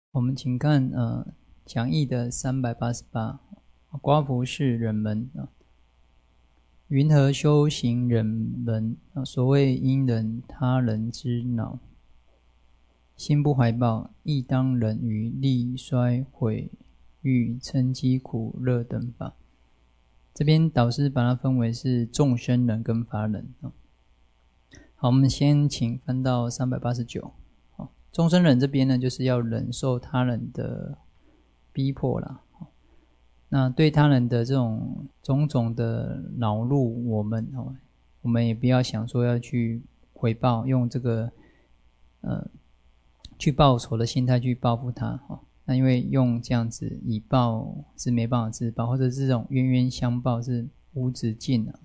我们请看讲义的388，瓜福氏忍门云何修行忍门所谓因忍他人之恼，心不怀抱，亦当忍于力衰毁誉嗔饥苦乐等法。这边导师把它分为是众生忍跟法忍。好，我们先请翻到389。众生忍这边呢，就是要忍受他人的逼迫啦。那对他人的这种种种的恼怒，我们也不要想说要去回报，用这个去报仇的心态去报复他。那因为用这样子以报是没办法自报，或者是这种冤冤相报是无止境的。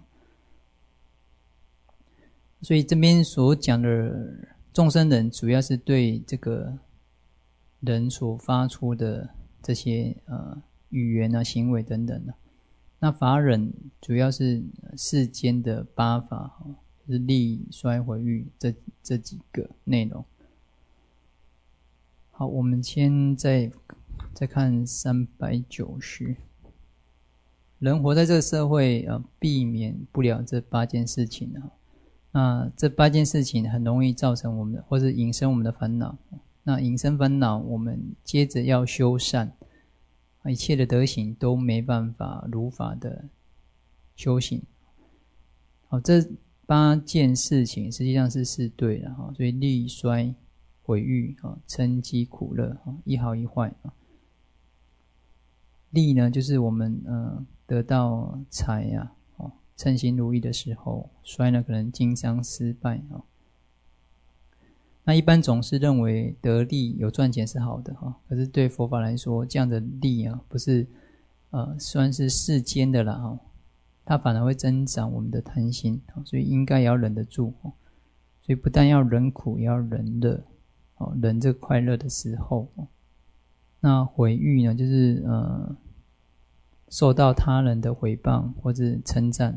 所以这边所讲的众生忍主要是对这个人所发出的这些语言啊、行为等等的。那法忍主要是世间的八法，就是力衰毁誉这几个内容。好，我们先再看390。人活在这个社会避免不了这8件事情那这8件事情很容易造成我们的，或者引生我们的烦恼。那引生烦恼，我们接着要修善，一切的德行都没办法如法的修行。好，这8件事情实际上是对的所以力衰毁誉嗔饥苦乐一好一坏力呢，就是我们得到财称心如意的时候，衰呢可能经商失败那一般总是认为得利有赚钱是好的可是对佛法来说，这样的利不是算是世间的啦它反而会增长我们的贪心所以应该也要忍得住所以不但要忍苦，也要忍乐忍这个快乐的时候那毁誉呢，就是受到他人的诽谤或者称赞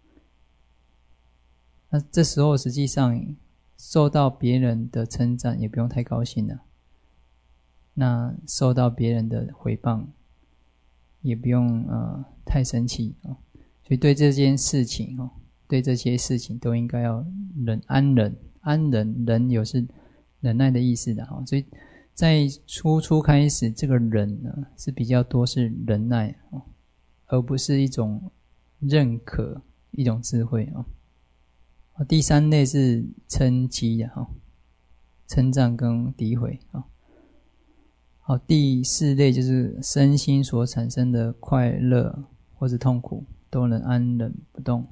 那这时候实际上受到别人的称赞也不用太高兴了，那受到别人的诽谤也不用太生气所以对这件事情对这些事情都应该要安忍，忍有是忍耐的意思的所以在初开始，这个忍呢是比较多是忍耐而不是一种认可，一种智慧第3类是称讥称赞跟诋毁好，第4类就是身心所产生的快乐或是痛苦都能安忍不动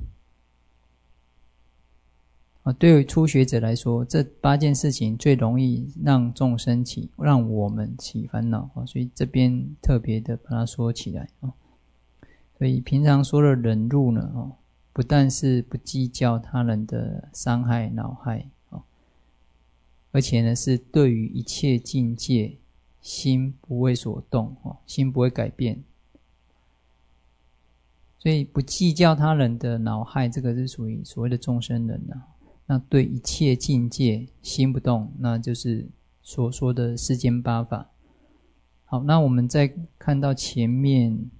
对于初学者来说，这8件事情最容易让众生让我们起烦恼所以这边特别的把它说起来所以平常说的忍辱呢不但是不计较他人的伤害恼害而且呢是对于一切境界心不为所动心不会改变，所以不计较他人的恼害，这个是属于所谓的众生忍那对一切境界心不动，那就是所说的世间八法。好，那我们再看到前面，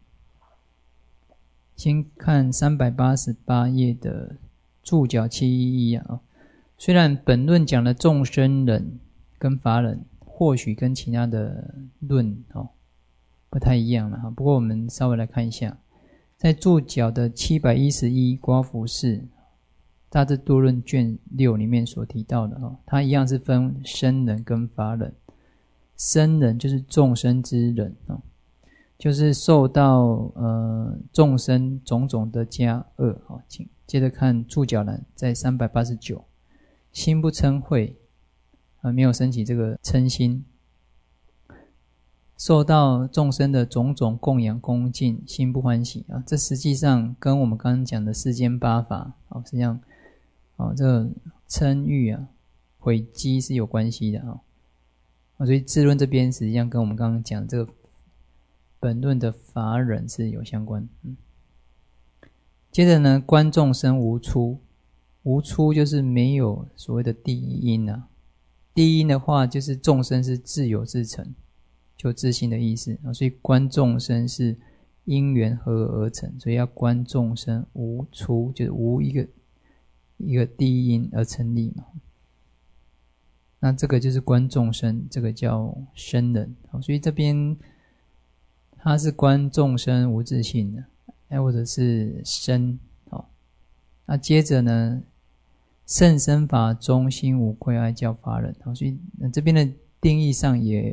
先看388页的注脚711虽然本论讲的众生忍跟法忍或许跟其他的论不太一样了不过我们稍微来看一下，在注脚的711瓜福氏大智度论卷6里面所提到的它一样是分生忍跟法忍。生忍就是众生之忍就是受到众生种种的加恶请接着看注脚栏，在389，心不嗔恚没有升起这个嗔心，受到众生的种种供养恭敬，心不欢喜这实际上跟我们刚刚讲的世间八法实际上这个嗔欲毁讥是有关系的所以智论这边实际上跟我们刚刚讲的这个本论的法忍是有相关接着呢，观众生无出，无出就是没有所谓的第一因第一因的话就是众生是自有自成就自性的意思，所以观众生是因缘合而成，所以要观众生无出，就是无一个第一因而成立嘛。那这个就是观众生，这个叫生人。所以这边它是观众生无自性的，或者是生。那接着呢，甚深法中心无愧爱叫法忍。所以这边的定义上也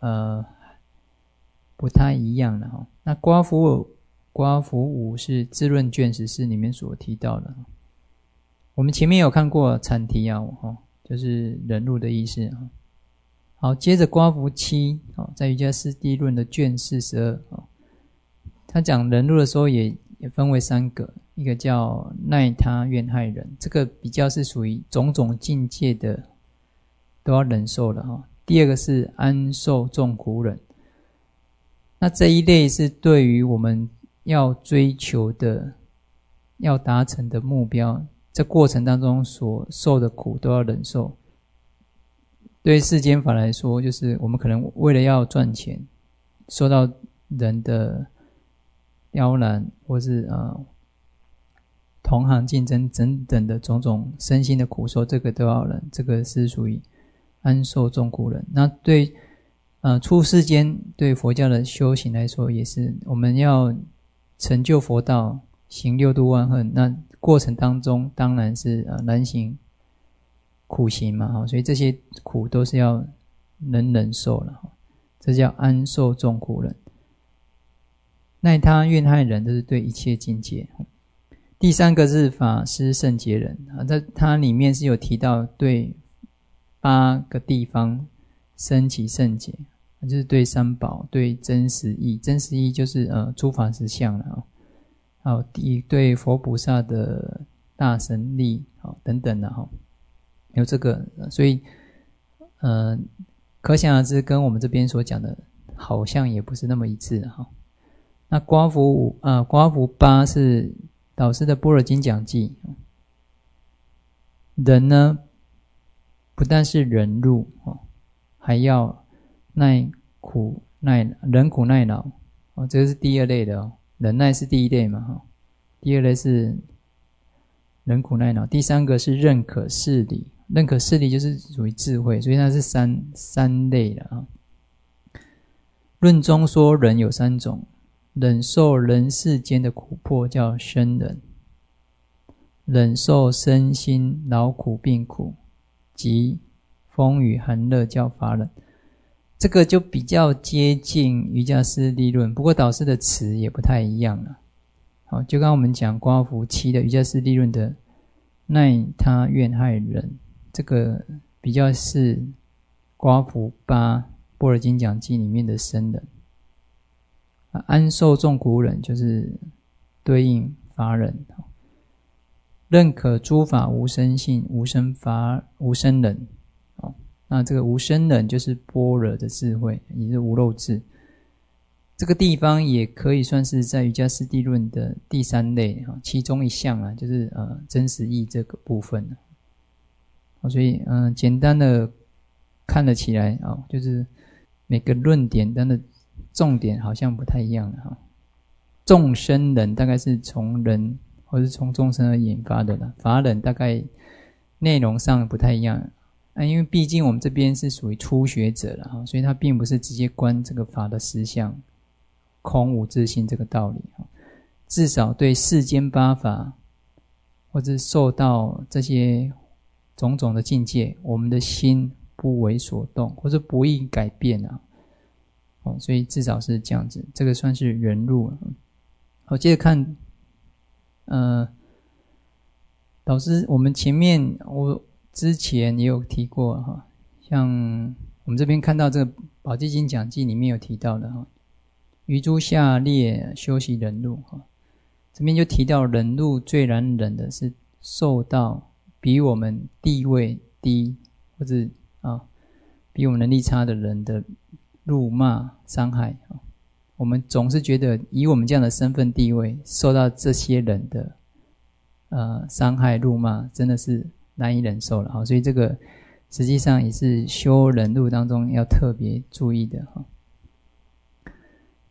不太一样了。那刮福五是智论卷14里面所提到的。我们前面有看过阐提就是忍辱的意思。好，接着刮福7在瑜伽师地论的卷42，他讲忍辱的时候也分为3个，一个叫耐他怨害忍，这个比较是属于种种境界的都要忍受了。第二个是安受众苦忍，那这一类是对于我们要追求的要达成的目标，这过程当中所受的苦都要忍受。对世间法来说，就是我们可能为了要赚钱，受到人的刁难，或是同行竞争等等的种种身心的苦受，这个都要忍，这个是属于安受众苦忍。那对出世间对佛教的修行来说，也是我们要成就佛道，行六度万恨，那过程当中当然是难行苦行嘛，所以这些苦都是要能忍受了，这叫安受众苦忍。耐他怨害忍，这是对一切境界。第3个是法师圣解忍，它里面是有提到对8个地方升起圣解，就是对三宝，对真实义，真实义就是诸法实相了，还有对佛菩萨的大神力等等的有这个，所以可想而知跟我们这边所讲的好像也不是那么一致那刮福8是导师的般若经讲记，人呢不但是忍辱，还要忍苦耐劳，这个是第2类的忍耐是第1类嘛，第2类是忍苦耐劳，第3个是认可事理，认可事理就是属于智慧，所以它是三类的论中说忍有3种，忍受人世间的苦迫叫生忍，忍受身心劳苦病苦及风雨寒热叫法忍。这个就比较接近瑜伽师地论，不过导师的词也不太一样了。好，就刚刚我们讲刮福7的瑜伽师地论的耐他怨害忍，这个比较是刮福8般若经讲记里面的生忍。安受众苦忍就是对应法忍，认可诸法无生性，无生忍。那这个无生忍就是般若的智慧，也是无漏智。这个地方也可以算是在瑜伽师地论的第3类其中一项就是真实义这个部分所以简单的看了起来就是每个论点它的重点好像不太一样了众生忍大概是从人或是从众生而引发的了，法忍大概内容上不太一样因为毕竟我们这边是属于初学者了所以他并不是直接观这个法的实相空无自性这个道理，至少对世间8法或者受到这些种种的境界，我们的心不为所动，或者不易改变所以至少是这样子，这个算是忍辱。好，接着看导师我们前面我之前也有提过像我们这边看到这个宝积经讲记里面有提到的于诸下列修习忍辱这边就提到忍辱最难忍的是受到比我们地位低或者比我们能力差的人的辱骂伤害我们总是觉得以我们这样的身份地位受到这些人的伤害辱骂真的是难以忍受了所以这个实际上也是修忍辱当中要特别注意的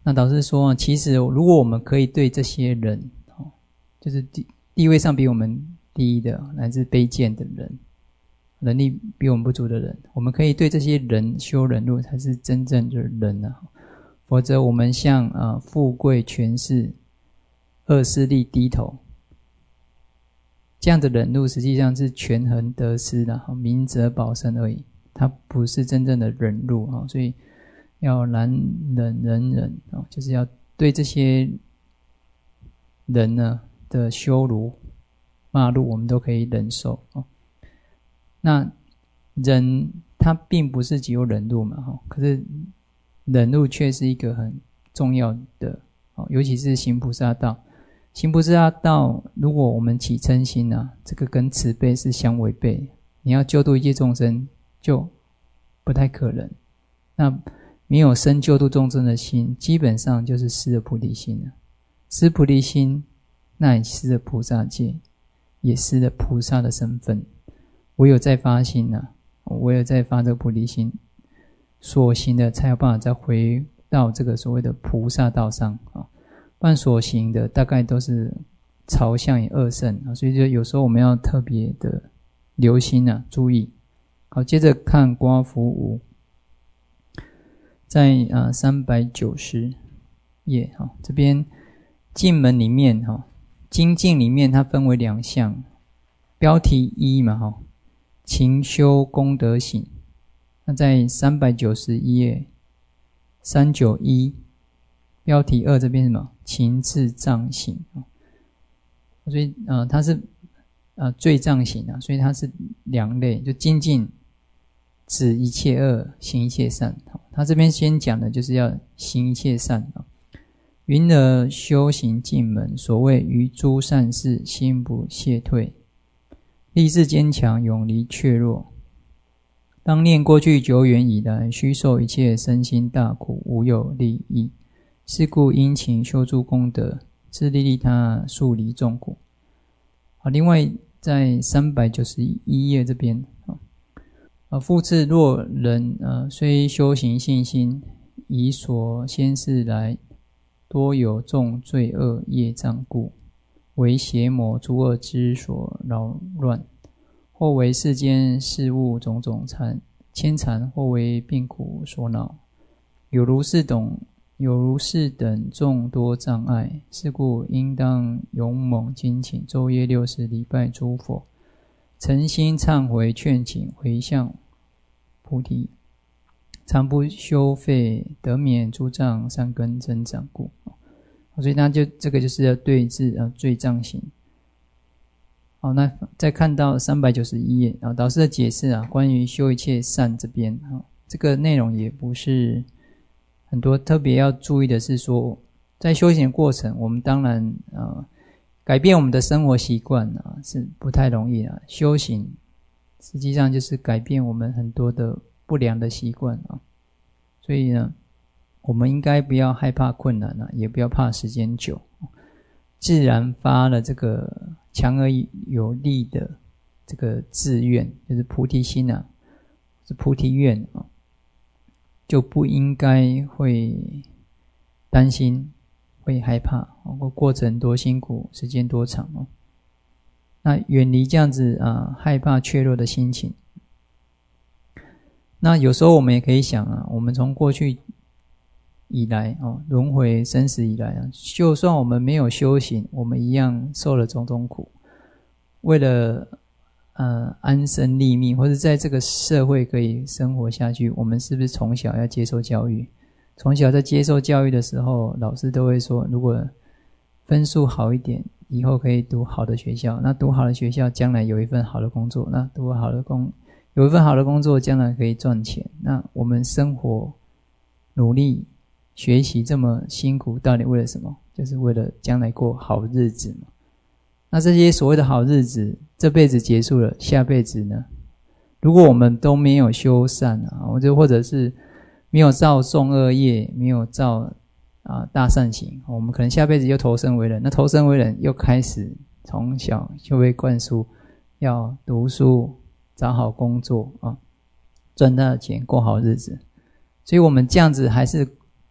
那导师说，其实如果我们可以对这些人，就是地位上比我们低的，乃至卑贱的人，能力比我们不足的人，我们可以对这些人修忍辱，才是真正的人啊。否则我们向富贵权势恶势力低头，这样的忍辱实际上是权衡得失的，明哲保身而已，它不是真正的忍辱。所以要难忍能忍，就是要对这些人呢的羞辱骂辱，我们都可以忍受。那忍它并不是只有忍辱嘛，可是忍辱却是一个很重要的，尤其是行菩萨道。行菩萨道，如果我们起嗔心啊，这个跟慈悲是相违背。你要救度一切众生，就不太可能。那没有生救度众生的心，基本上就是失了菩提心了。失菩提心，那也失了菩萨戒，也失了菩萨的身份。唯有在发心啊，唯有在发这个菩提心，所行的才有办法再回到这个所谓的菩萨道上啊。不然所行的大概都是朝向恶圣啊，所以就有时候我们要特别的留心啊，注意。好，接着看刮符5，在390页这边进门里面精进里面它分为2项，标题1嘛勤修功德行。那在391页391标题2这边是什么？勤智障行。所以它是罪障行啊，所以它是2类，就精进止一切恶，行一切善。他这边先讲的就是要行一切善云而修行进门，所谓于诸善事心不懈退，立志坚强，永离怯弱。当念过去久远以来，须受一切身心大苦，无有利益。是故殷勤修诸功德，自利利他，速离众苦。另外在391页这边复次，若人虽修行信心，以所先世来多有重罪恶业障故，为邪魔诸恶之所扰乱，或为世间事物种种牵缠，或为病苦所恼，有如是等众多障碍。是故应当勇猛精勤，昼夜60礼拜诸佛，诚心忏悔劝请，回向菩提，常不休费，得免诸障善根增长故。所以这个就是要对治罪障行。好，那再看到391页导师的解释关于修一切善这边这个内容也不是很多，特别要注意的是说，在修行的过程，我们当然改变我们的生活习惯是不太容易修行实际上就是改变我们很多的不良的习惯所以呢，我们应该不要害怕困难也不要怕时间久，自然发了这个强而有力的这个志愿，就是菩提心是菩提愿就不应该会担心，会害怕过程多辛苦，时间多长那远离这样子害怕怯弱的心情。那有时候我们也可以想我们从过去以来轮回生死以来就算我们没有修行，我们一样受了种种苦。为了安身立命，或者在这个社会可以生活下去，我们是不是从小要接受教育？从小在接受教育的时候，老师都会说，如果分数好一点，以后可以读好的学校，那读好的学校将来有一份好的工作，那有一份好的工作将来可以赚钱。那我们生活努力学习这么辛苦，到底为了什么？就是为了将来过好日子嘛。那这些所谓的好日子，这辈子结束了，下辈子呢？如果我们都没有修善或者是没有造众恶业，没有造大善行，我们可能下辈子又投生为人。那投生为人又开始从小就被灌输要读书，找好工作赚大的钱，过好日子。所以我们这样子还是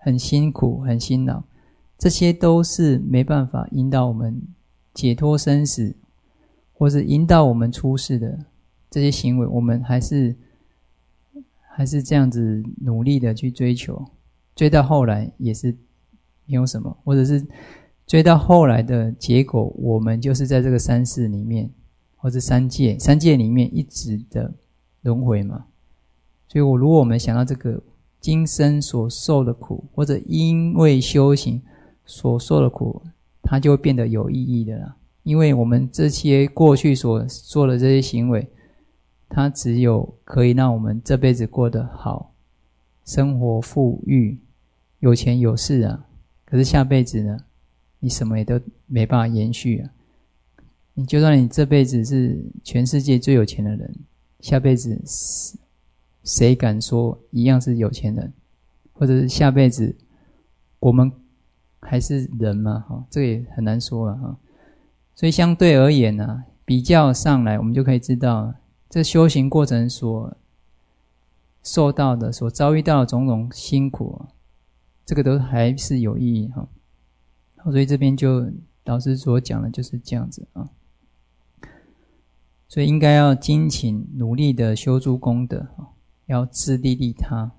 很辛苦很辛劳，这些都是没办法引导我们解脱生死，或是引导我们出世的这些行为，我们还是这样子努力的去追求，追到后来也是没有什么，或者是追到后来的结果，我们就是在这个三世里面，或者三界里面一直的轮回嘛。所以如果我们想到这个今生所受的苦，或者因为修行所受的苦，它就会变得有意义的啦。因为我们这些过去所做的这些行为，它只有可以让我们这辈子过得好，生活富裕，有钱有势啊。可是下辈子呢，你什么也都没办法延续啊。你就算你这辈子是全世界最有钱的人，下辈子谁敢说一样是有钱人？或者是下辈子我们还是人嘛？这个也很难说了。所以相对而言呢，比较上来，我们就可以知道，这修行过程所受到的、所遭遇到的种种辛苦，这个都还是有意义哈。所以这边就老师所讲的就是这样子啊。所以应该要精勤努力的修诸功德，要自利利他，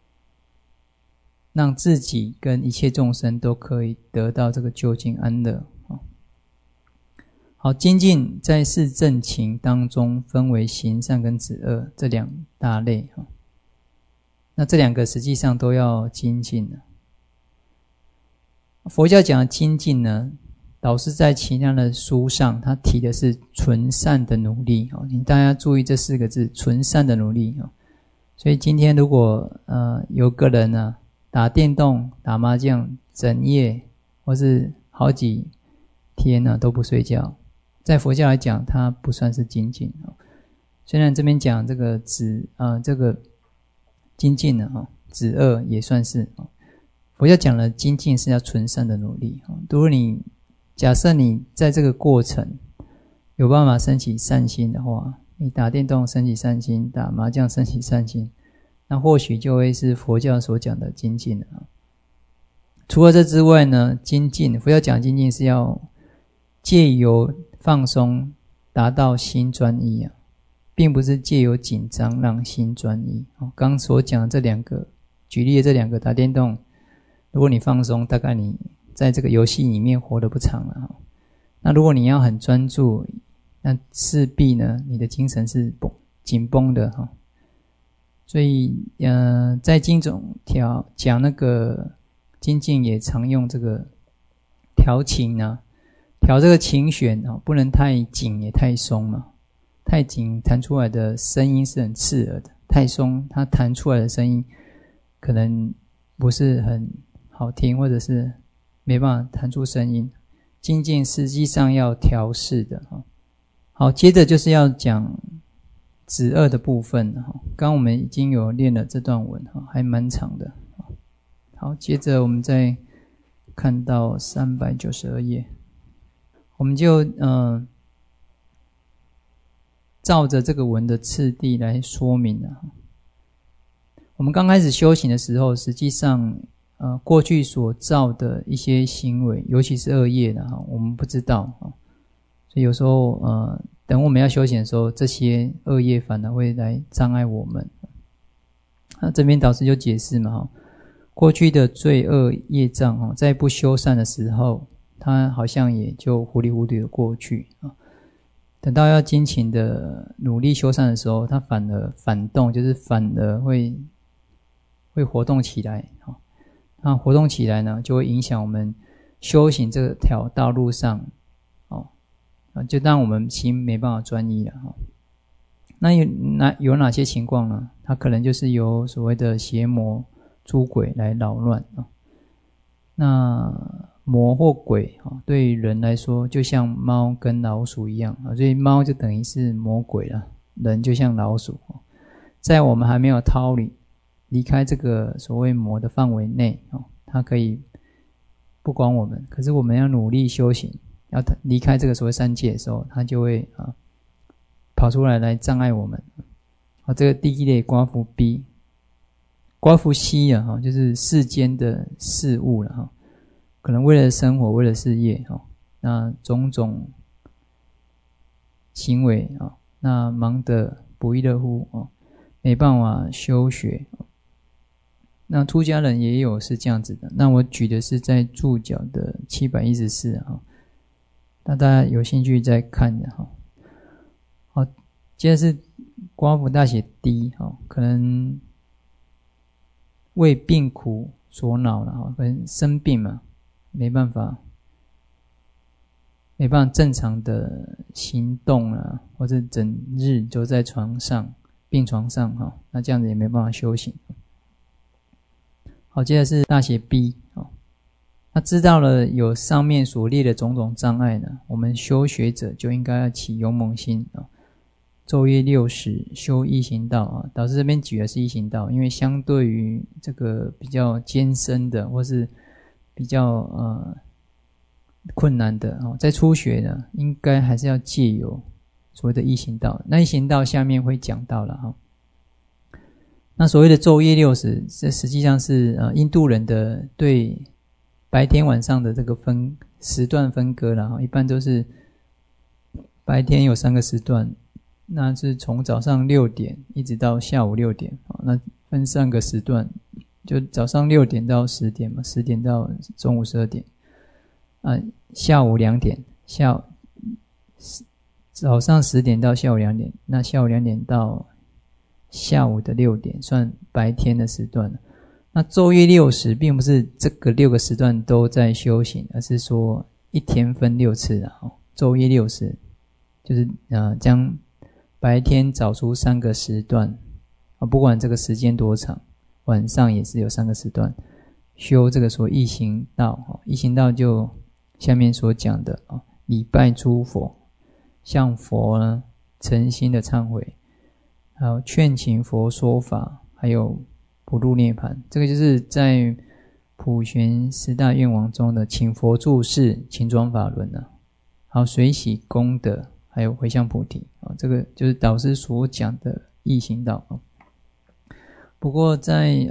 让自己跟一切众生都可以得到这个究竟安乐。好，精进在四正勤当中分为行善跟止恶这两大类。那这两个实际上都要精进的。佛教讲的精进呢，老师在其他的书上他提的是纯善的努力，请大家注意这四个字，纯善的努力。所以今天如果有个人呢打电动打麻将整夜或是好几天呢都不睡觉，在佛教来讲他不算是精进。虽然这边讲这个这个精进呢止恶也算是，佛教讲的精进是要纯善的努力。如果你假设你在这个过程有办法升起善心的话，你打电动升起善心，打麻将升起善心，那或许就会是佛教所讲的精进了。除了这之外呢，精进佛教讲精进是要借由放松达到心专一，并不是借由紧张让心专一。刚所讲的这两个举例的这两个，打电动如果你放松，大概你在这个游戏里面活得不长了。那如果你要很专注，那势必呢你的精神是紧绷的。所以在经中讲那个精进也常用这个调情啊，调这个琴弦不能太紧也太松嘛。太紧弹出来的声音是很刺耳的，太松它弹出来的声音可能不是很好听，或者是没办法弹出声音。精进实际上要调试的。好，接着就是要讲止恶的部分。刚刚我们已经有练了这段文，还蛮长的。好，接着我们再看到392页，我们就照着这个文的次第来说明了。我们刚开始修行的时候，实际上过去所造的一些行为，尤其是恶业的我们不知道。所以有时候等我们要修行的时候，这些恶业反而会来障碍我们。那这边导师就解释嘛，过去的罪恶业障在不修善的时候，它好像也就糊里糊涂的过去。等到要精勤的努力修善的时候，它反而反动，就是反而会活动起来。那活动起来呢，就会影响我们修行这条道路上，就让我们心没办法专一了。那有哪些情况呢？它可能就是由所谓的邪魔诸鬼来扰乱。那魔或鬼对于人来说就像猫跟老鼠一样，所以猫就等于是魔鬼了，人就像老鼠。在我们还没有离开这个所谓魔的范围内，它可以不管我们，可是我们要努力修行，要离开这个所谓三界的时候，它就会跑出来障碍我们。这个第一类寡妇逼刮夫息啊，就是世间的事物了哈，可能为了生活，为了事业哈，那种种行为啊，那忙得不亦乐乎啊，没办法修学。那出家人也有是这样子的，那我举的是在注脚的714啊，那大家有兴趣再看的哈。好，接着是刮夫大写 D 哈，可能为病苦所恼了哈，可能生病嘛，没办法正常的行动啊，或者整日都在床上病床上哈，那这样子也没办法修行。好，接着是大写 B 哦，那知道了有上面所列的种种障碍呢，我们修学者就应该要起勇猛心啊，昼夜60修易行道啊。导师这边举的是易行道，因为相对于这个比较艰深的或是比较困难的哦，在初学呢，应该还是要借由所谓的易行道。那易行道下面会讲到了哈。那所谓的昼夜60，这实际上是印度人的对白天晚上的这个时段分割了哈，一般都是白天有3个时段，那是从早上6点一直到下午6点，那分3个时段，就早上6点到10点嘛，10点到中午12点，下午2点，早上10点到下午2点，那下午2点到下午的6点算白天的时段。那昼夜60并不是这个6个时段都在修行，而是说一天分6次啦。昼夜60就是将白天找出3个时段，不管这个时间多长，晚上也是有3个时段修这个所谓易行道。易行道就下面所讲的礼拜诸佛，向佛呢诚心的忏悔，还有劝请佛说法，还有不入涅槃。这个就是在普贤10大愿王中的请佛住世、请转法轮还有随喜功德，还有回向菩提这个就是导师所讲的易行道。不过在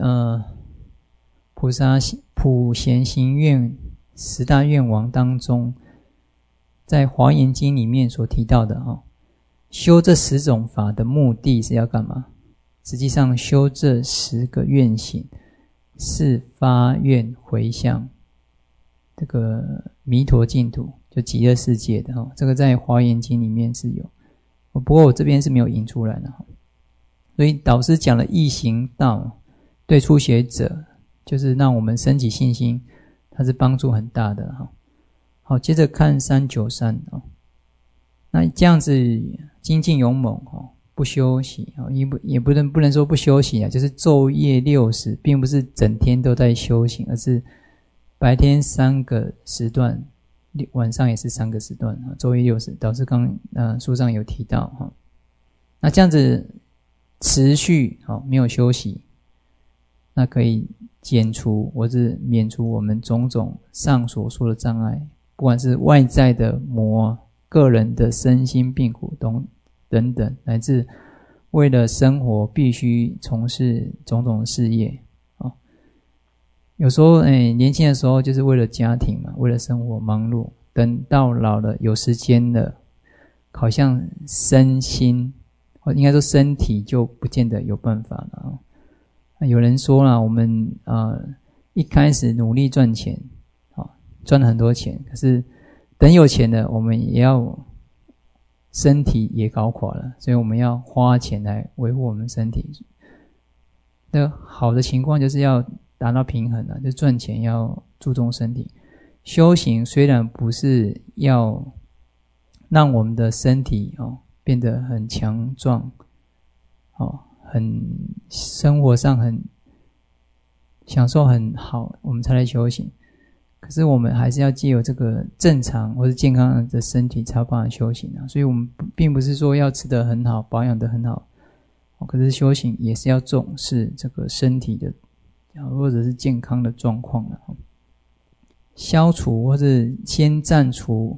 普贤行愿10大愿王当中，在华严经里面所提到的修这10种法的目的是要干嘛？实际上修这10个愿行是发愿回向这个弥陀净土，就极乐世界的这个在华严经里面是有，不过我这边是没有引出来的。所以导师讲了易行道对初学者就是让我们升起信心，它是帮助很大的。好，接着看393那这样子精进勇猛不休息也不能说不休息就是昼夜60并不是整天都在修行，而是白天3个时段，晚上也是3个时段，昼夜60，导师刚书上有提到那这样子持续没有休息，那可以减除或是免除我们种种上所说的障碍，不管是外在的魔、个人的身心病苦等等，乃至为了生活必须从事种种事业有时候年轻的时候就是为了家庭嘛，为了生活忙碌，等到老了有时间了，好像身心或应该说身体就不见得有办法了有人说啦，我们一开始努力赚钱赚了很多钱，可是等有钱了，我们也要身体也搞垮了，所以我们要花钱来维护我们身体。那好的情况就是要达到平衡就赚钱要注重身体。修行虽然不是要让我们的身体变得很强壮很生活上很享受很好，我们才来修行。可是我们还是要藉由这个正常或是健康的身体才有办法修行所以我们并不是说要吃得很好，保养得很好可是修行也是要重视这个身体的或者是健康的状况消除或是先暂除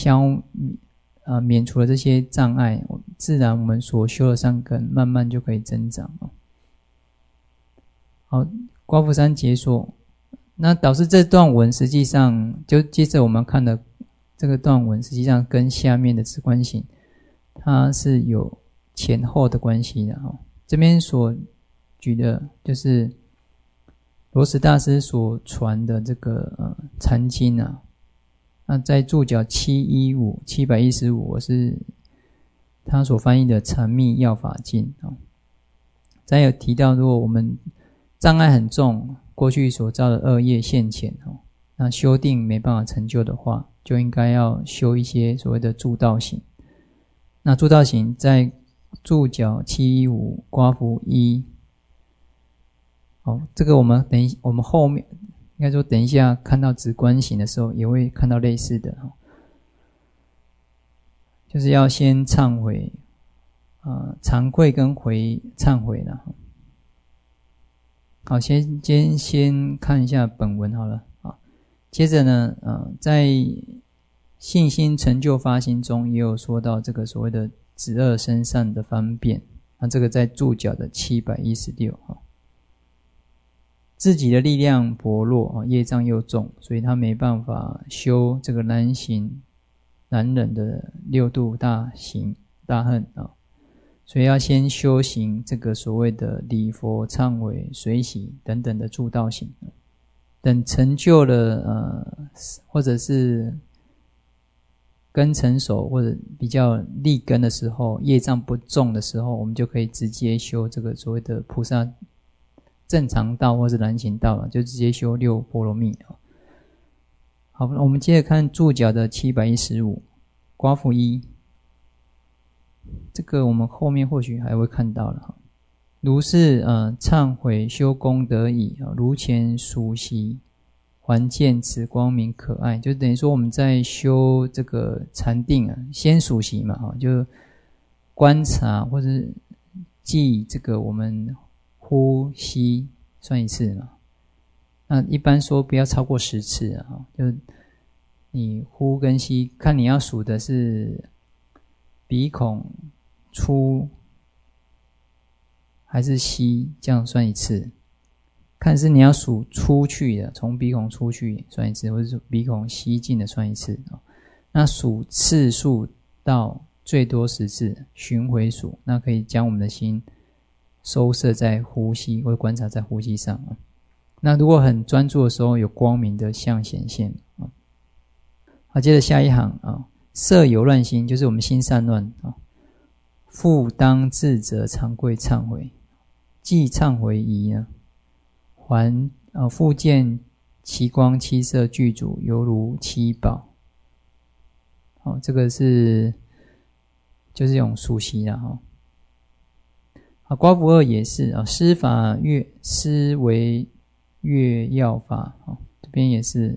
免除了这些障碍，自然我们所修的善根慢慢就可以增长好，刮福三解锁。那导师这段文实际上就接着我们看的这个段文，实际上跟下面的止观行它是有前后的关系的。这边所举的就是罗什大师所传的这个禅经啊。那在注脚715我是他所翻译的禅密要法经。再有提到，如果我们障碍很重，过去所造的恶业现前，那修定没办法成就的话，就应该要修一些所谓的助道行。那助道行在注脚715刮福1。这个我们后面应该说等一下看到止观行的时候也会看到类似的，就是要先忏悔，惭愧跟忏悔了。好，先看一下本文好了。接着呢，在信心成就发心中也有说到这个所谓的止恶生善的方便。那这个在注脚的716。自己的力量薄弱，业障又重，所以他没办法修这个难忍的六度大行大恨，所以要先修行这个所谓的礼佛忏悔随喜等等的助道行。等成就了或者是根成熟或者比较立根的时候，业障不重的时候，我们就可以直接修这个所谓的菩萨正常道或是难行道了，就直接修六波罗蜜。好，我们接着看注脚的715刮福1。这个我们后面或许还会看到了。如是忏悔修功得已，如前数习还见此光明可爱，就等于说我们在修这个禅定先数习嘛，就观察或是记这个我们呼吸算一次嘛。那一般说不要超过10次就你呼跟吸，看你要数的是鼻孔出还是吸，这样算一次。看是你要数出去的，从鼻孔出去算一次，或者是鼻孔吸进的算一次。那数次数到最多10次，巡回数，那可以将我们的心收摄在呼吸或者观察在呼吸上。那如果很专注的时候，有光明的相显现。好，接着下一行色有乱心，就是我们心散乱复当自责惭愧忏悔，既忏悔仪呢，还复见其光七色具足，犹如七宝。这个是就是用数息啦。刮福2也是施法施为乐要法。这边也是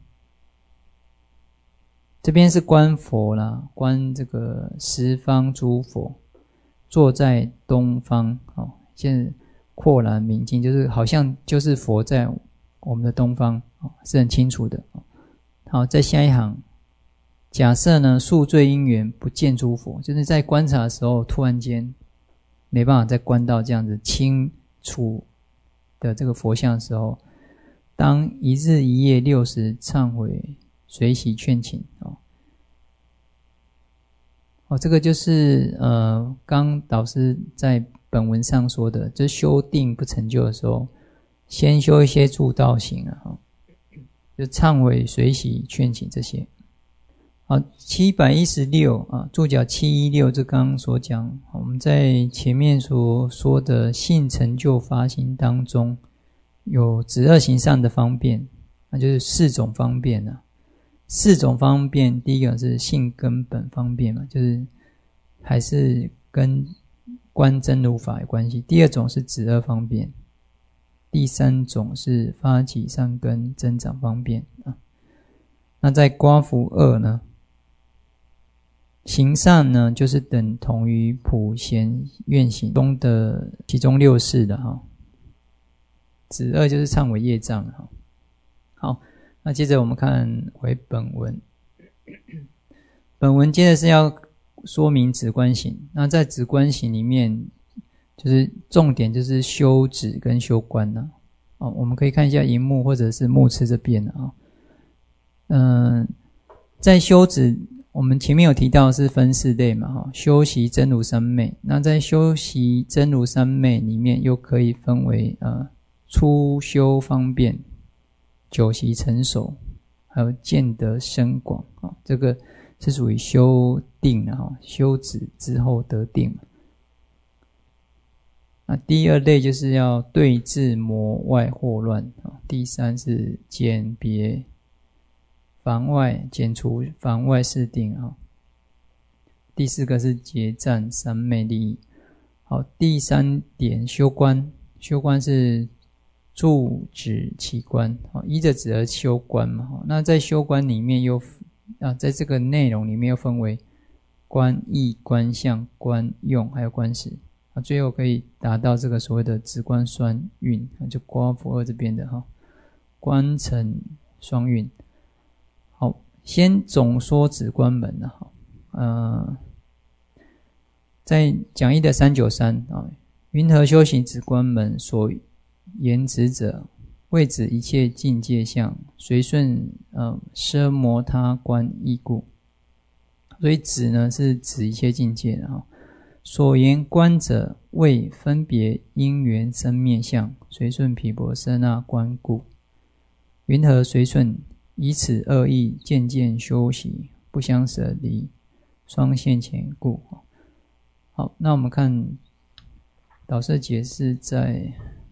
这边是观佛啦，观这个十方诸佛坐在东方。现在廓然明镜，就是好像就是佛在我们的东方，是很清楚的。好，在下一行，假设呢宿罪因缘不见诸佛，就是在观察的时候突然间没办法再观到这样子清楚的这个佛像的时候，当一日一夜60忏悔随喜劝请。这个就是刚导师在本文上说的，就是修定不成就的时候，先修一些助道行就忏悔随喜劝请这些。好，716注脚716，这刚刚所讲，我们在前面所说的性成就发心当中，有止恶行善的方便，那就是4种方便4种方便，第一个是性根本方便嘛，就是还是跟观真如法有关系。第二种是止恶方便，第三种是发起善根增长方便。那在刮福2呢，行善呢就是等同于普贤愿行中的其中6事的止恶就是忏悔业障。好，那接着我们看回本文。本文接着是要说明止观行。那在止观行里面，就是重点就是修止跟修观我们可以看一下荧幕或者是目次这边在修止，我们前面有提到是分4类嘛，修习真如三昧。那在修习真如三昧里面，又可以分为初修方便、久习成熟，还有见得深广这个是属于修定修止之后得定。那第2类就是要对治魔外惑乱，第3是鉴别妨外，减除妨外四定第4个是结占三昧利益。好，第3点修观，修观是住止起观，依着止而修观嘛。那在修观里面又在这个内容里面又分为观义、观相、观用，还有观时。最后可以达到这个所谓的止观双运，就观佛2这边的观成双运。好，先总说止观门在讲义的393云何修行止观门所言止者，为止一切境界相，随顺奢摩他观义故。所以止呢是指一切境界的所言观者，为分别因缘生灭相，随顺毗婆舍那观故。云何随顺？以此2义渐渐修习，不相舍离，双现前故。好，那我们看导师解释在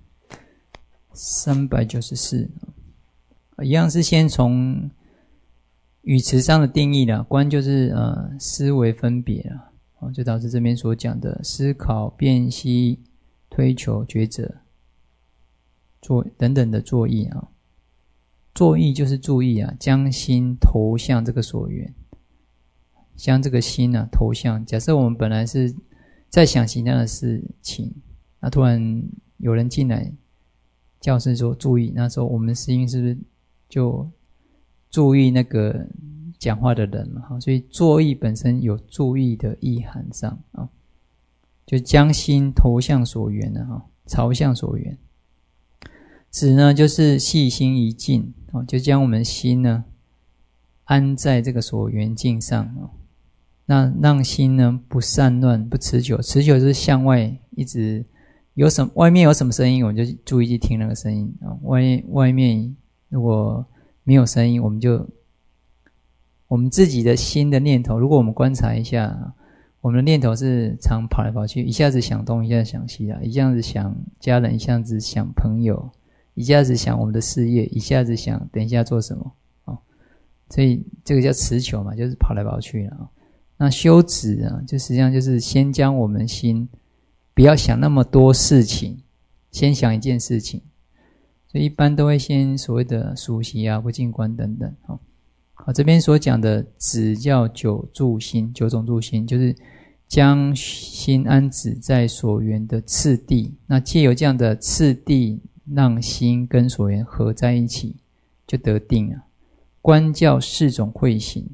394，一样是先从语词上的定义啦。观就是思维分别啦。就导致这边所讲的思考、辨析、推求、抉择等等的作意作意就是注意将心投向这个所缘，将这个心投向。假设我们本来是在想其他的事情，那突然有人进来教室说注意，那时候我们师音是不是就注意那个讲话的人嘛？所以作意本身有注意的意涵上就将心投向所缘朝向所缘。止呢就是细心一境就将我们心呢安在这个所缘境上那让心呢不散乱不持久，持久就是向外一直外面有什么声音，我们就注意去听那个声音外面如果没有声音，我们自己的心的念头，如果我们观察一下，我们的念头是常跑来跑去，一下子想东，一下子想西一下子想家人，一下子想朋友，一下子想我们的事业，一下子想等一下做什么所以这个叫持久嘛，就是跑来跑去那修止就实际上就是先将我们心不要想那么多事情，先想一件事情。所以一般都会先所谓的熟习不净观等等好，这边所讲的止叫九住心，九种住心，就是将心安止在所缘的次第。那藉由这样的次第，让心跟所缘合在一起，就得定观叫4种慧行。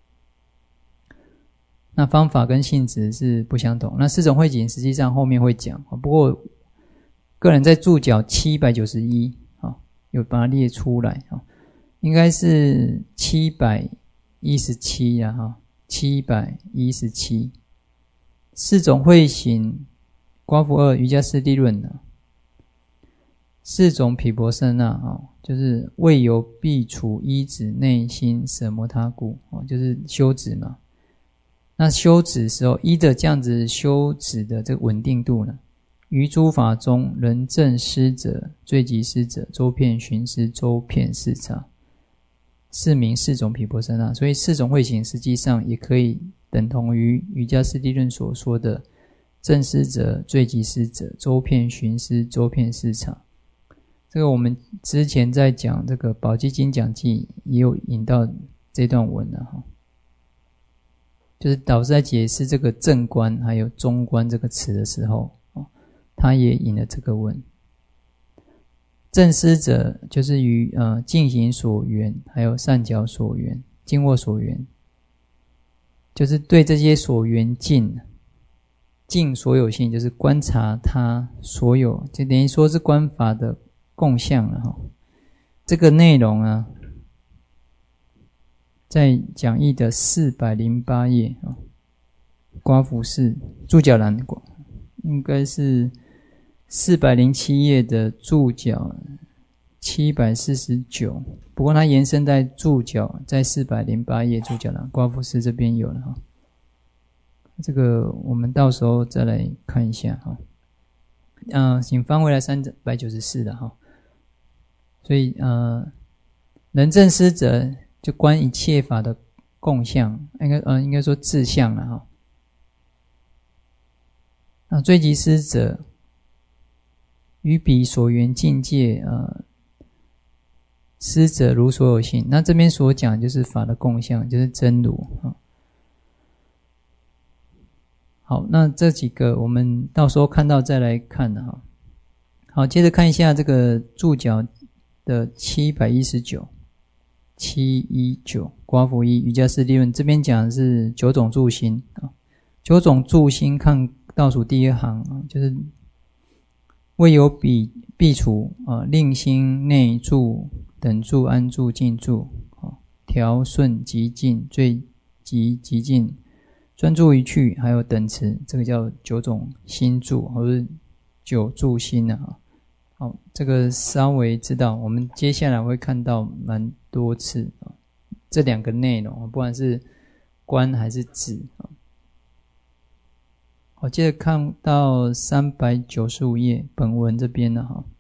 那方法跟性质是不相同。那4种慧行实际上后面会讲，不过个人在注脚791有把它列出来应该是717717 4种慧行，观佛2瑜伽师地论4种毗婆舍那就是为由必除依止内心舍摩他故就是修止嘛。那修止的时候，依着这样子修止的这个稳定度呢，于诸法中人正师者、最极师者、周遍寻师、周遍视察，是名4种毗婆舍那。所以4种慧行实际上也可以等同于瑜伽师地论所说的正师者、最极师者、周遍寻师、周遍视察。这个我们之前在讲这个宝积经讲记也有引到这段文就是导师在解释这个正观还有中观这个词的时候他也引了这个文。正师者就是于净行所缘还有善巧所缘、净卧所缘，就是对这些所缘境所有性，就是观察它所有，就等于说是观法的共相了哈。这个内容啊，在讲义的408页啊，刮服式注脚栏应该是407页的注脚749，不过它延伸在注脚，在408页注脚栏刮服式这边有了哈。这个我们到时候再来看一下哈。请翻回来394的哈。所以人正师者就观一切法的共相，应该说自相了哈。那追及师者于彼所缘境界师者如所有性。那这边所讲就是法的共相，就是真如啊。好，那这几个我们到时候看到再来看哈。好，接着看一下这个注脚的719刮服一瑜伽师地论，这边讲的是9种住心啊。9种住心看倒数第2行啊，就是未有必除令心内住、等住、安住、静住、调顺极静、最极极静、专注于去，还有等持，这个叫9种心住，或是9住心啊。好，这个稍微知道，我们接下来会看到蛮多次这2个内容，不管是观还是止。好，接着看到395页本文这边了哈。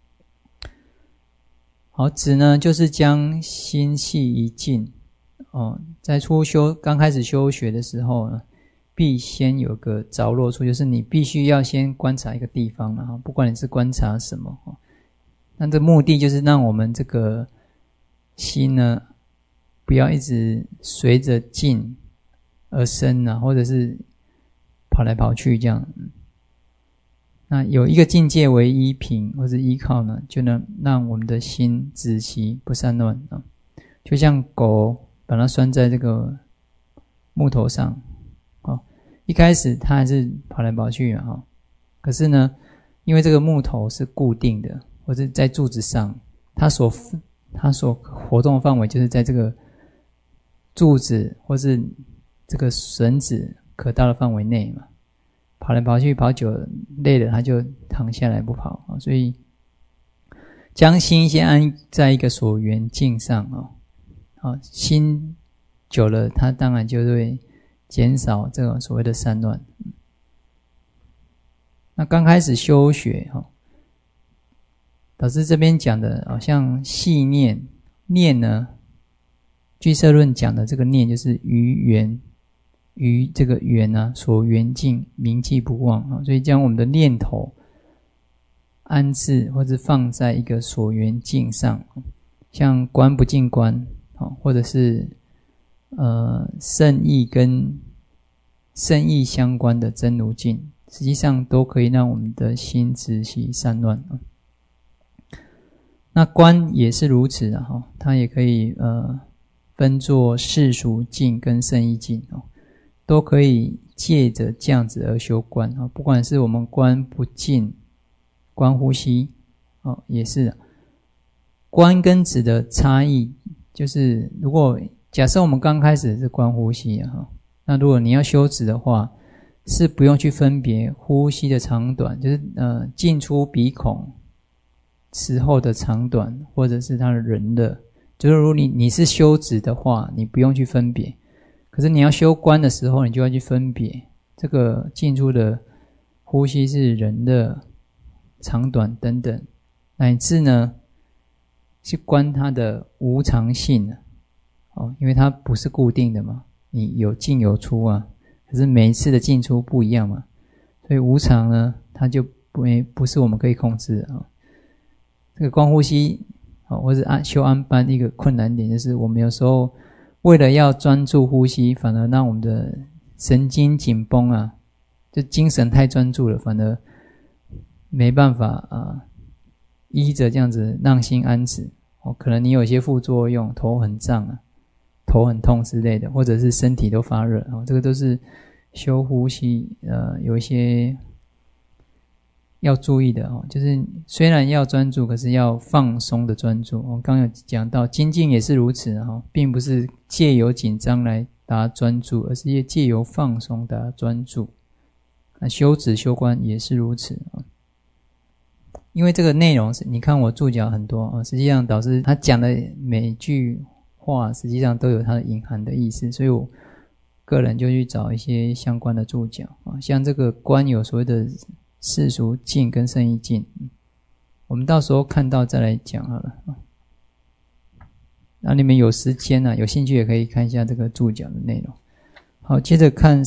好，止呢就是将心系一境在刚开始修学的时候呢，必先有个着落处，就是你必须要先观察一个地方了哈，不管你是观察什么那这目的就是让我们这个心呢，不要一直随着境而生或者是跑来跑去这样。那有一个境界为依凭或者依靠呢，就能让我们的心止息不散乱就像狗把它拴在这个木头上一开始它还是跑来跑去可是呢，因为这个木头是固定的，或者在柱子上，它所活动的范围就是在这个柱子或是这个绳子可到的范围内嘛。跑来跑去跑久了累了，它就躺下来不跑所以将心先安在一个所缘境上心久了，它当然就会减少这种所谓的散乱。那刚开始修学导师这边讲的好像细念呢，俱舍论讲的这个念就是于这个缘所缘境铭记不忘所以将我们的念头安置或者放在一个所缘境上，像观不净观或者是圣意跟圣意相关的真如境，实际上都可以让我们的心止息散乱那观也是如此它也可以分作世俗境跟圣意境都可以借着这样子而修观不管是我们观不净、观呼吸也是观跟止的差异，就是如果假设我们刚开始是观呼吸那如果你要修止的话，是不用去分别呼吸的长短，就是进出鼻孔时候的长短，或者是它的人的，就是如果你是修止的话，你不用去分别。可是你要修观的时候，你就要去分别这个进出的呼吸是人的长短等等，乃至呢去观它的无常性因为它不是固定的嘛，你有进有出可是每一次的进出不一样嘛，所以无常呢，它就不是我们可以控制的这个观呼吸或者修安般一个困难点，就是我们有时候为了要专注呼吸，反而让我们的神经紧绷就精神太专注了，反而没办法依着这样子让心安止可能你有一些副作用，头很胀头很痛之类的，或者是身体都发热这个都是修呼吸有一些要注意的就是虽然要专注，可是要放松的专注。我刚刚有讲到精进也是如此并不是借由紧张来达专注，而是借由放松达专注。那修止修观也是如此因为这个内容是你看我注脚很多实际上导师他讲的每句话实际上都有它的隐含的意思，所以我个人就去找一些相关的注脚像这个观有所谓的世俗境跟圣意境，我们到时候看到再来讲好了那你们有时间有兴趣也可以看一下这个注脚的内容。好，接着看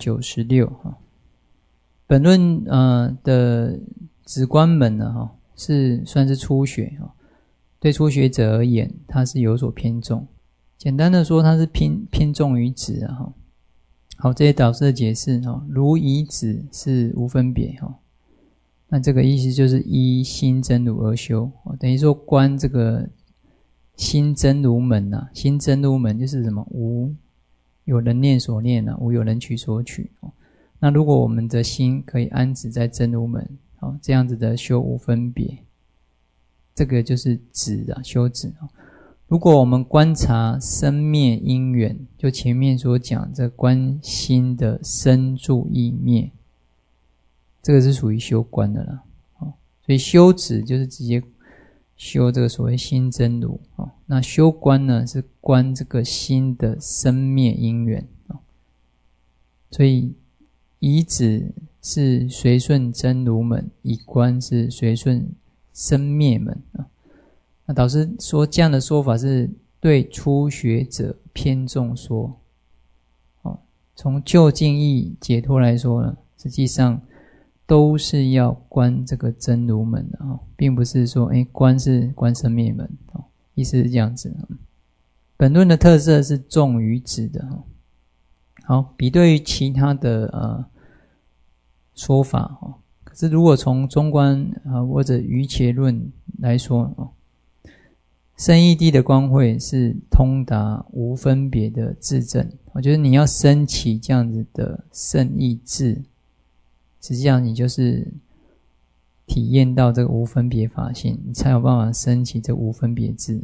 396本论的止观门呢是算是初学对初学者而言它是有所偏重，简单的说它是偏重于止好，这些导师的解释如以止是无分别那这个意思就是依心真如而修等于说观这个心真如门心真如门就是什么无有人念所念无有人取所取那如果我们的心可以安止在真如门这样子的修无分别，这个就是止修止如果我们观察生灭因缘，就前面所讲这观心的生住异灭，这个是属于修观的啦所以修止就是直接修这个所谓心真如那修观呢是观这个心的生灭因缘所以以止是随顺真如门，以观是随顺生灭门那导师说这样的说法是对初学者偏重说从究竟义解脱来说呢，实际上都是要观这个真如门的并不是说观是观生灭门意思是这样子本论的特色是重于止的好，比对于其他的说法可是如果从中观或者瑜伽论来说圣义谛的观慧是通达无分别的智证我觉得你要升起这样子的圣义智，实际上你就是体验到这个无分别法性，你才有办法升起这无分别智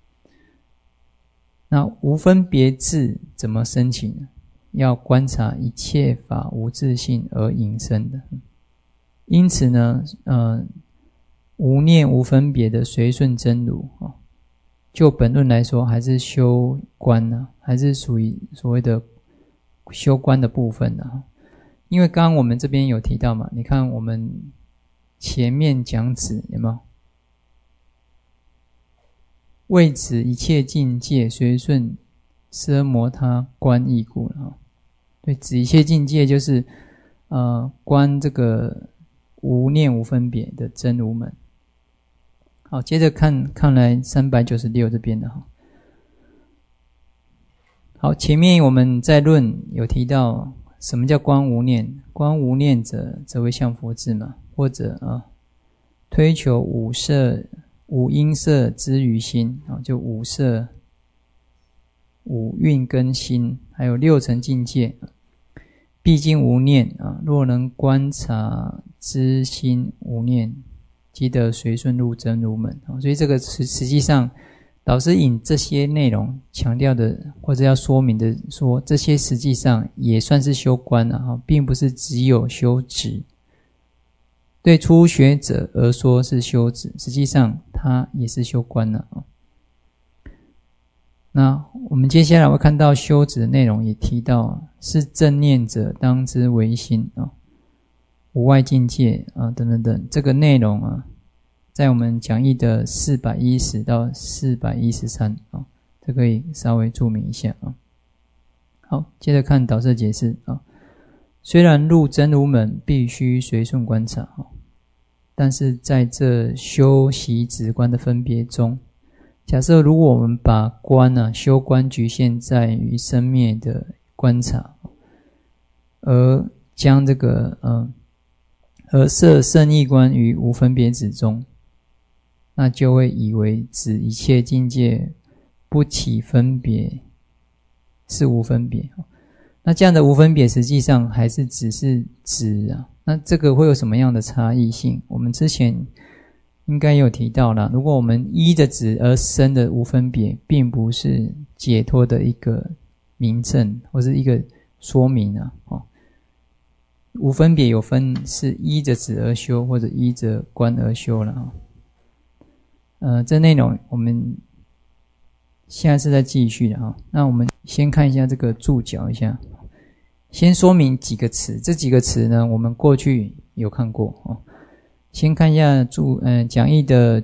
那无分别智怎么升起呢？要观察一切法无自性而引生的因此呢无念无分别的随顺真如就本论来说还是修观还是属于所谓的修观的部分因为刚刚我们这边有提到嘛，你看我们前面讲止有没有为止一切境界随顺奢摩他观义故对，止一切境界就是观这个无念无分别的真如门。好，接着看来396这边的好，前面我们在论有提到什么叫观无念，观无念者则为相佛智嘛，或者推求五音色之于心就五色五蕴跟心还有六层境界毕竟无念若能观察知心无念即得随顺入真如门所以这个实际上导师引这些内容强调的或者要说明的说这些实际上也算是修观并不是只有修止，对初学者而说是修止，实际上它也是修观那我们接下来会看到修止的内容也提到是正念者当知为心无外境界等等等，这个内容在我们讲义的410到413这可以稍微注明一下好，接着看导师的解释虽然入真如门必须随顺观察但是在这修习止观的分别中，假设如果我们把观修观局限在于生灭的观察，而将这个而摄圣义观于无分别止中，那就会以为指一切境界不起分别是无分别那这样的无分别实际上还是只是指那这个会有什么样的差异性？我们之前应该有提到啦，如果我们依着止而生的无分别，并不是解脱的一个名证或是一个说明啊。无分别有分是依着止而修，或者依着观而修了。这内容我们现在是在继续的啊。那我们先看一下这个注脚一下，先说明几个词。这几个词呢，我们过去有看过哦。先看一下讲义的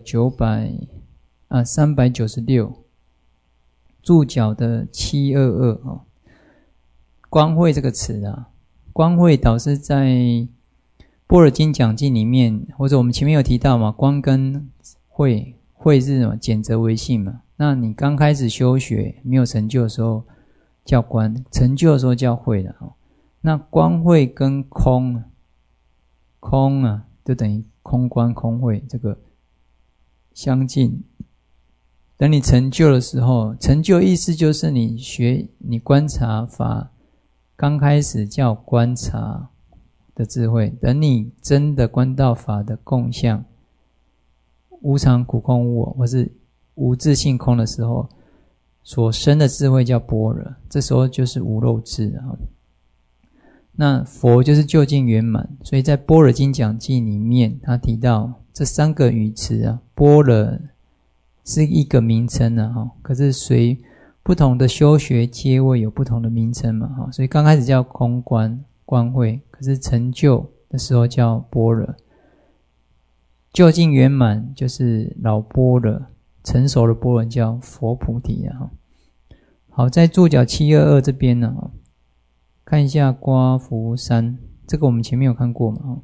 396注脚的722哦。观慧这个词啊，观慧导师在般若经讲记里面，或者我们前面有提到嘛，观跟慧，慧是什么？简则为性嘛。那你刚开始修学没有成就的时候叫观，成就的时候叫慧了。那观慧跟空啊就等于空观空慧，这个相近。等你成就的时候，成就意思就是你观察法刚开始叫观察的智慧，等你真的观到法的共相，无常苦空无我，或是无自性空的时候，所生的智慧叫般若，这时候就是无漏智啊。那佛就是究竟圆满，所以在般若经讲记里面，他提到这三个语词啊，般若是一个名称啊，可是随不同的修学阶位有不同的名称嘛，所以刚开始叫空观观慧，可是成就的时候叫般若。究竟圆满就是老般若，成熟的般若叫佛菩提啊。好，在注脚722这边呢，看一下刮福三，这个我们前面有看过嘛。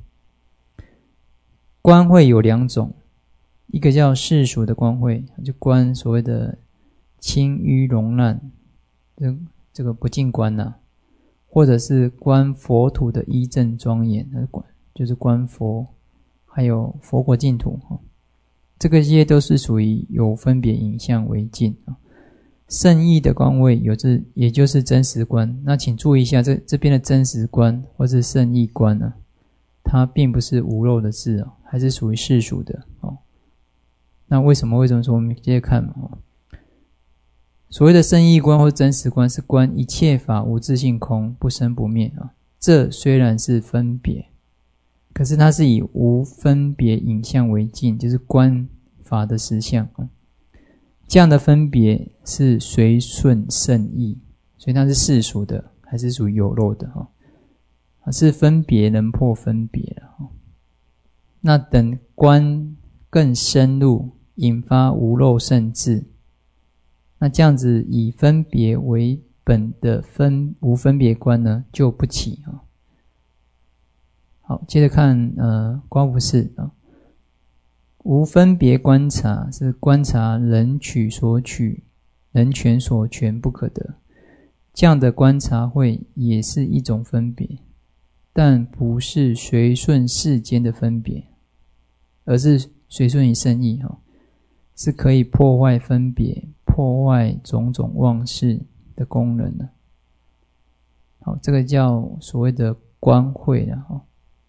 观慧有两种，一个叫世俗的观慧，就观所谓的清淤溶烂，这个不净观啊，或者是观佛土的依正庄严，就是观佛，还有佛国净土，这个些都是属于有分别影像为净。圣意的观位也就是真实观。那请注意一下，这边的真实观或是圣意观呢，它并不是无漏的智哦，还是属于世俗的哦。那为什么说？我们接着看嘛。所谓的圣意观或真实观，是观一切法无自性空，不生不灭啊。这虽然是分别，可是它是以无分别影像为净，就是观法的实相啊。这样的分别是随顺圣意，所以它是世俗的，还是属于有漏的哈？是分别能破分别了。那等观更深入，引发无漏圣智，那这样子以分别为本的无分别观呢，就不起啊。好，接着看观福四啊。无分别观察是观察人取所取，人权所权不可得，这样的观察会也是一种分别，但不是随顺世间的分别，而是随顺于圣意，是可以破坏分别，破坏种种妄事的功能的。好，这个叫所谓的观慧了哈，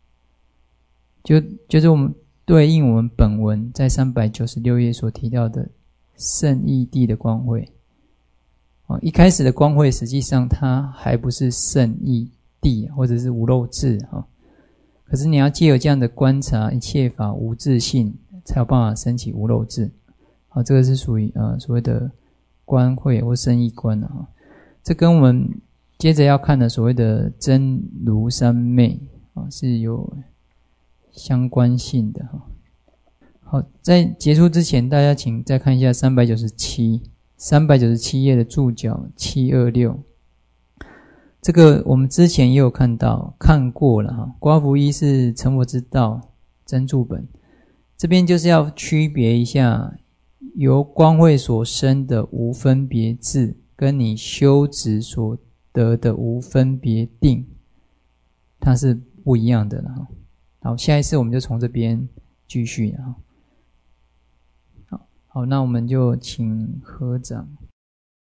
就是我们对应我们本文在396页所提到的圣义谛的光慧。一开始的光慧实际上它还不是圣义谛或者是无漏智，可是你要藉由这样的观察一切法无自性，才有办法升起无漏智。这个是属于所谓的观慧或圣义观啊。这跟我们接着要看的所谓的真如三昧是有相关性的。好，在结束之前，大家请再看一下397页的注脚726。这个我们之前也有看过了刮福一是成佛之道真注本，这边就是要区别一下由光慧所生的无分别智，跟你修止所得的无分别定，它是不一样的了。好，下一次我们就从这边继续。好，那我们就请合掌。